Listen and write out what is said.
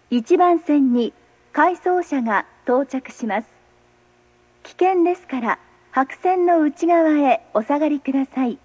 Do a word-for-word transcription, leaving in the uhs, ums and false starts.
いちばん線に回送車が到着します。危険ですから白線の内側へお下がりください。